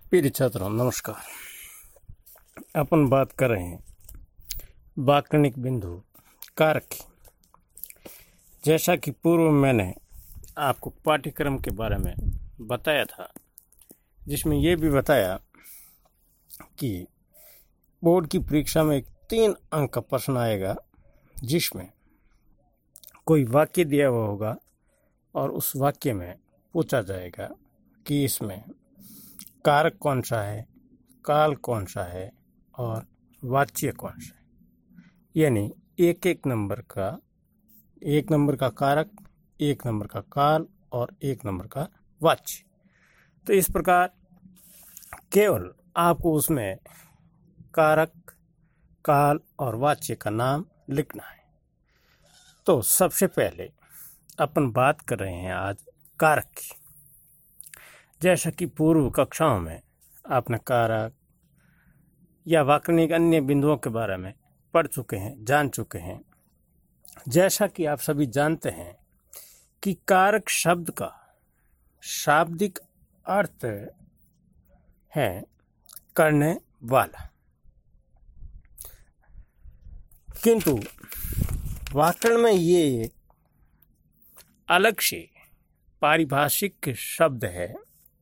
प्रिय छात्रों नमस्कार। अपन बात कर रहे हैं व्याकरणिक बिंदु कारक की। जैसा कि पूर्व में मैंने आपको पाठ्यक्रम के बारे में बताया था, जिसमें यह भी बताया कि बोर्ड की परीक्षा में 3 अंक का प्रश्न आएगा, जिसमें कोई वाक्य दिया हुआ होगा और उस वाक्य में पूछा जाएगा कि इसमें कारक कौन सा है, काल कौन सा है और वाच्य कौन सा है। यानी एक नंबर का कारक, 1 नंबर का काल और 1 नंबर का वाच्य। तो इस प्रकार केवल आपको उसमें कारक, काल और वाच्य का नाम लिखना है। तो सबसे पहले अपन बात कर रहे हैं आज कारक की। जैसा कि पूर्व कक्षाओं में आपने कारक या व्याकरणिक अन्य बिंदुओं के बारे में पढ़ चुके हैं, जान चुके हैं। जैसा कि आप सभी जानते हैं कि कारक शब्द का शाब्दिक अर्थ है करने वाला, किंतु व्याकरण में ये अलग से पारिभाषिक शब्द है।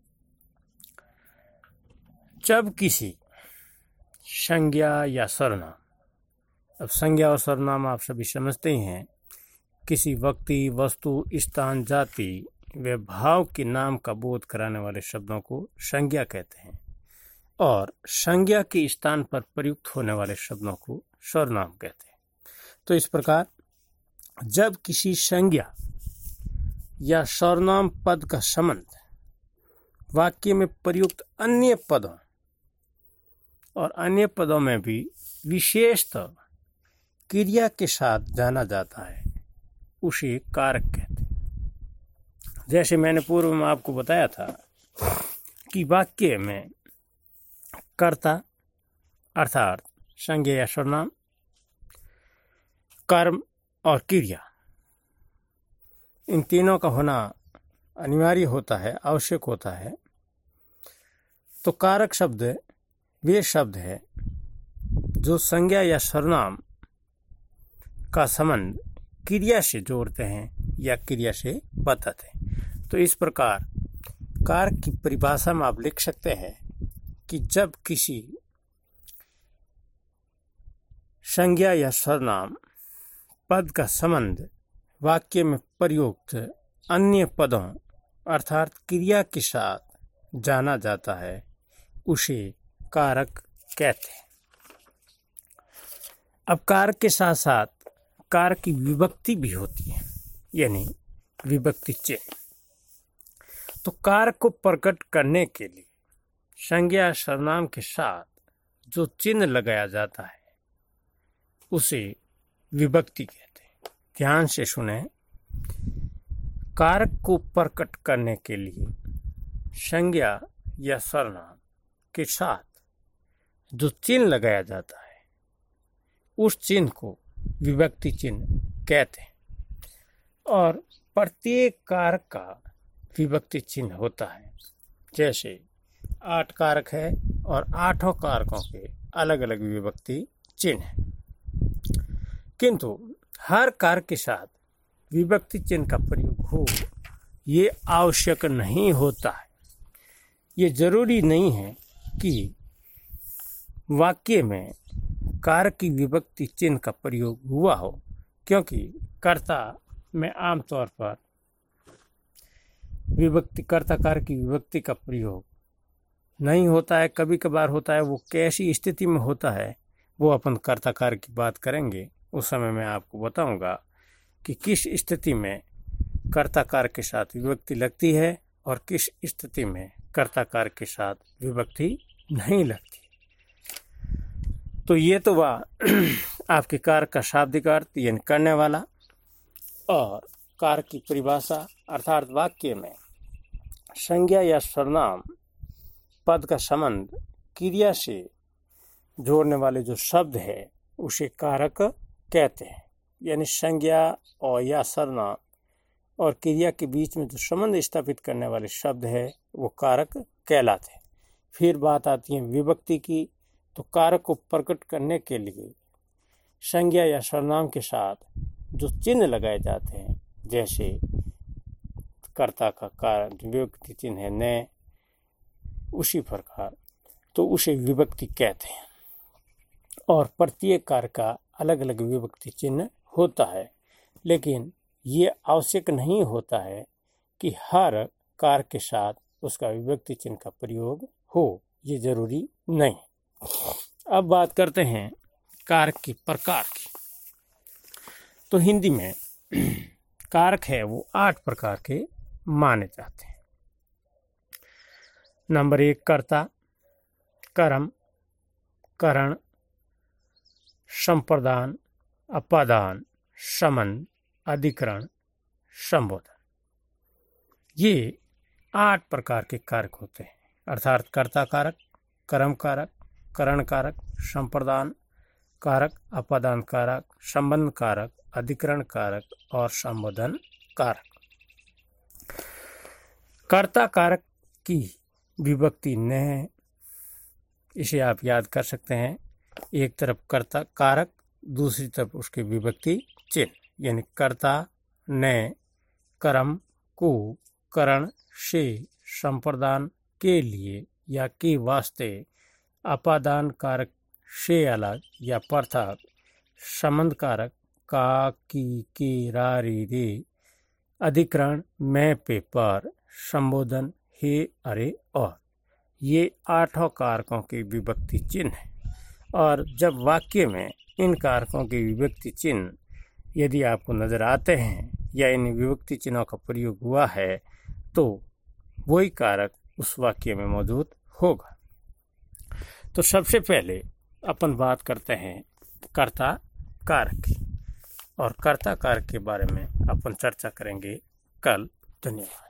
जब किसी संज्ञा या सर्वनाम, अब संज्ञा और सर्वनाम आप सभी समझते ही हैं, किसी व्यक्ति, वस्तु, स्थान, जाति व भाव के नाम का बोध कराने वाले शब्दों को संज्ञा कहते हैं और संज्ञा के स्थान पर प्रयुक्त होने वाले शब्दों को सर्वनाम कहते हैं। तो इस प्रकार जब किसी संज्ञा या सर्वनाम पद का संबंध वाक्य में प्रयुक्त अन्य पदों और अन्य पदों में भी विशेषतः क्रिया के साथ जाना जाता है, उसे कारक कहते हैं। जैसे मैंने पूर्व में आपको बताया था कि वाक्य में कर्ता अर्थात संज्ञा या सर्वनाम, कर्म और क्रिया, इन तीनों का होना अनिवार्य होता है, आवश्यक होता है। तो कारक शब्द वे शब्द है जो संज्ञा या सर्वनाम का संबंध क्रिया से जोड़ते हैं या क्रिया से बताते हैं। तो इस प्रकार कारक की परिभाषा में आप लिख सकते हैं कि जब किसी संज्ञा या सर्वनाम पद का संबंध वाक्य में प्रयुक्त अन्य पदों अर्थात क्रिया के साथ जाना जाता है, उसे कारक कहते हैं। अब कारक के साथ साथ कारक की विभक्ति भी होती है, यानी विभक्ति चिन्ह। तो कारक को प्रकट करने के लिए संज्ञा सर्वनाम के साथ जो चिन्ह लगाया जाता है उसे विभक्ति कहते हैं। ध्यान से सुने, कारक को प्रकट करने के लिए संज्ञा या सर्वनाम के साथ जो चिन्ह लगाया जाता है उस चिन्ह को विभक्ति चिन्ह कहते हैं और प्रत्येक कारक का विभक्ति चिन्ह होता है। जैसे 8 कारक है और 8 कारकों के अलग अलग विभक्ति चिन्ह है, किंतु हर कारक के साथ विभक्ति चिन्ह का प्रयोग हो ये आवश्यक नहीं होता है। ये जरूरी नहीं है कि वाक्य में कारक की विभक्ति चिन्ह का प्रयोग हुआ हो, क्योंकि कर्ता में आमतौर पर कर्ता कारक की विभक्ति का प्रयोग नहीं होता है। कभी कभार होता है। वो कैसी स्थिति में होता है वो अपन कर्ता कारक की बात करेंगे, उस समय मैं आपको बताऊंगा कि किस स्थिति में कर्ता कारक के साथ विभक्ति लगती है और किस स्थिति में कर्ता कारक के साथ विभक्ति नहीं लगती। तो ये तो आपके कारक का शाब्दिक अर्थ यानी करने वाला, और कारक की परिभाषा अर्थात वाक्य में संज्ञा या सर्वनाम पद का संबंध क्रिया से जोड़ने वाले जो शब्द है उसे कारक कहते हैं। यानी संज्ञा और या सर्वनाम और क्रिया के बीच में जो संबंध स्थापित करने वाले शब्द है वो कारक कहलाते हैं। फिर बात आती है विभक्ति की, तो कारक को प्रकट करने के लिए संज्ञा या सर्वनाम के साथ जो चिन्ह लगाए जाते हैं, जैसे कर्ता का कारक विभक्ति चिन्ह है न, उसी प्रकार तो उसे विभक्ति कहते हैं। और प्रत्येक कारक का अलग अलग विभक्ति चिन्ह होता है, लेकिन ये आवश्यक नहीं होता है कि हर कारक के साथ उसका विभक्ति चिन्ह का प्रयोग हो, ये जरूरी नहीं। अब बात करते हैं कारक के प्रकार की। तो हिंदी में कारक है वो 8 प्रकार के माने जाते हैं। नंबर 1 कर्ता, कर्म, करण, संप्रदान, अपादान, संबंध, अधिकरण, संबोधन। ये 8 प्रकार के कारक होते हैं, अर्थात कर्ता कारक, कर्म कारक, करण कारक, संप्रदान कारक, अपादान कारक, संबंध कारक, अधिकरण कारक और संबोधन कारक। कर्ता कारक की विभक्ति न है, इसे आप याद कर सकते हैं। एक तरफ कर्ता कारक, दूसरी तरफ उसके विभक्ति चिन्ह, यानी कर्ता न, कर्म को, करण से, संप्रदान के लिए या के वास्ते, अपादान कारक से अलग या पृथक, संबंध कारक का, की, के, रा, रे, रे, अधिकरण मैं, पे, पर, संबोधन हे, अरे और। ये 8 कारकों के विभक्ति चिन्ह हैं। और जब वाक्य में इन कारकों के विभक्ति चिन्ह यदि आपको नजर आते हैं या इन विभक्ति चिन्हों का प्रयोग हुआ है, तो वही कारक उस वाक्य में मौजूद होगा। तो सबसे पहले अपन बात करते हैं कर्ता कारक की, और कर्ता कारक के बारे में अपन चर्चा करेंगे कल। धन्यवाद।